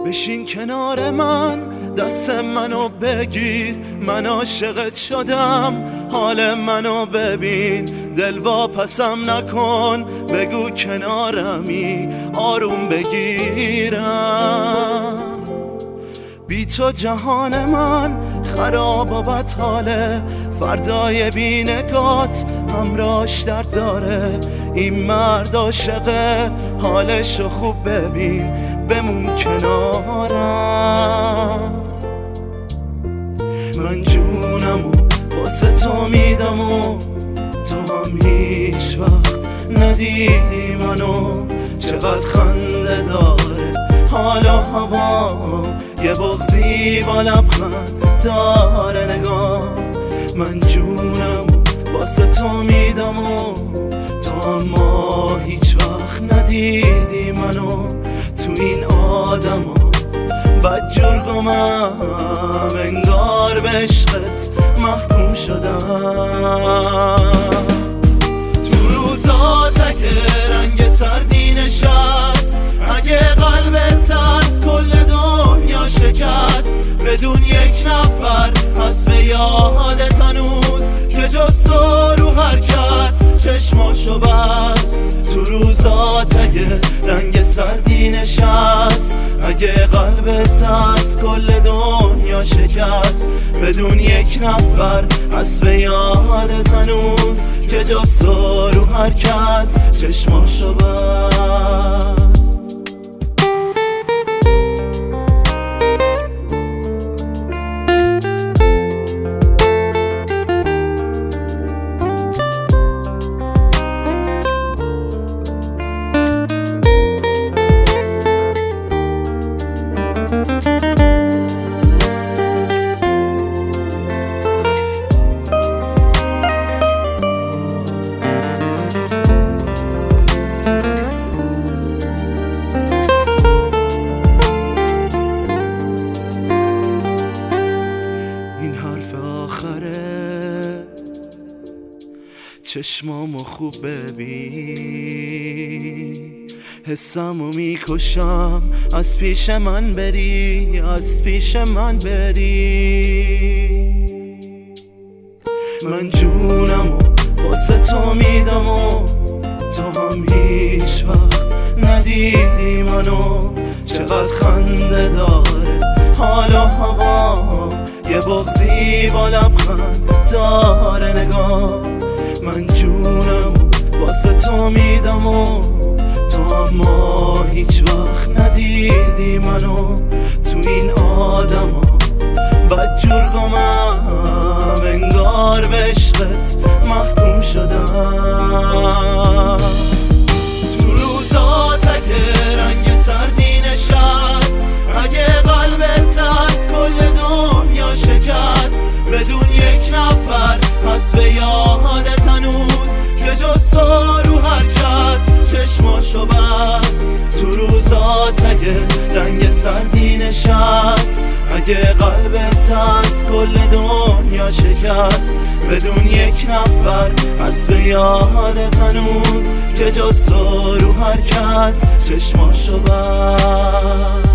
بشین کنار من، دست منو بگیر، من عاشقت شدم، حال منو ببین، دل واپسم نکن، بگو کنارمی، آروم بگیرم. بی تو جهان من خراب و بدحاله، فردای بی نگات همراهش درد داره. این مرد عاشقه، حالشو خوب ببین، بمون کنارم. من جونمو واسه تو میدم و تو هم هیچ وقت ندیدی منو. چقدر خنده داره حال و هوا، یه بغضی با لبخند داره نگاه. من جونمو واسه تو میدم و تو اما هیچ وقت ندیدی منو. تو این آدم ها بدجور گمم، انگار به عشقت محکوم شدم. تو روزات اگه رنگ سردی نشست، اگه قلبت از کل دنیا شکست، بدون یک نفر هست به یادت هنوز که جز تو رو هر کس چشماشو بست. تو روزات اگه رنگ سردی نشست، اگه قلبت از کل دنیا شکست، بدون یک نفر هست به یادت هنوز که جز تو رو هر کس چشماشو بست. چشمامو خوب ببین، حسامو میکشم از پیش من بری، از پیش من بری. من جونمو واسه تو میدم و تو هم هیچ وقت ندیدی منو. چقدر خنده داره حال و هوا، یه بغضی با لبخند داره نگاه. من جونمو واسه تو میدم و تو اما هیچ وقت ندیدی منو. تو این آدم ها بدجور گمم، انگار به عشقت محکوم شدم. تو روزات اگه رنگ سردی نشست، اگه قلبت از کل دنیا شکست، بدون یک نفر هست به یادت هنوز که جز تو رو هر کس چشماشو بست. تو روزات اگه رنگ سردی نشست، اگه قلبت از کل دنیا شکست، بدون یک نفر هست به یادت هنوز که جز تو رو هر کس چشماشو بست.